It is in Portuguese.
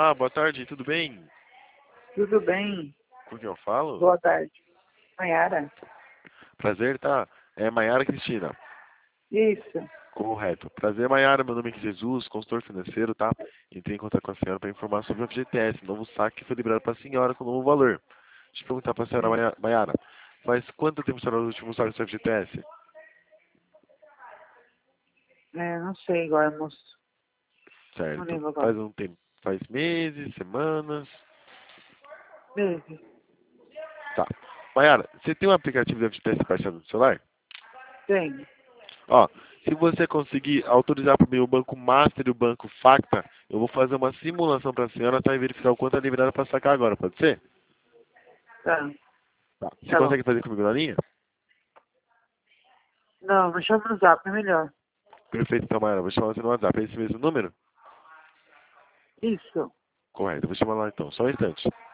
Olá, boa tarde, tudo bem? Tudo bem? Com quem eu falo? Boa tarde. Maiara? Prazer, tá? É Maiara Cristina. Isso. Correto. Prazer, Maiara. Meu nome é Jesus, consultor financeiro, tá? Entrei em contato com a senhora para informar sobre o FGTS, novo saque que foi liberado para a senhora com novo valor. Deixa eu perguntar para a senhora Maiara. Faz quanto tempo a senhora no último saque do seu FGTS? Não sei agora, moço. Não Certo. lembro agora. Faz um tempo. Faz meses, semanas. Meses. Tá. Maiara, você tem um aplicativo do FGTS baixado no celular? Tem. Ó, se você conseguir autorizar para mim o banco Master e o banco Facta, eu vou fazer uma simulação para a senhora para verificar o quanto é liberado para sacar agora, pode ser? Tá. Tá. Você Tá bom. consegue fazer comigo na linha? Não, me chama no zap, é melhor. Perfeito, então, Mayara. Vou chamar você no WhatsApp. É esse mesmo número? Isso. Correto. Eu vou chamar lá então. Só um instante.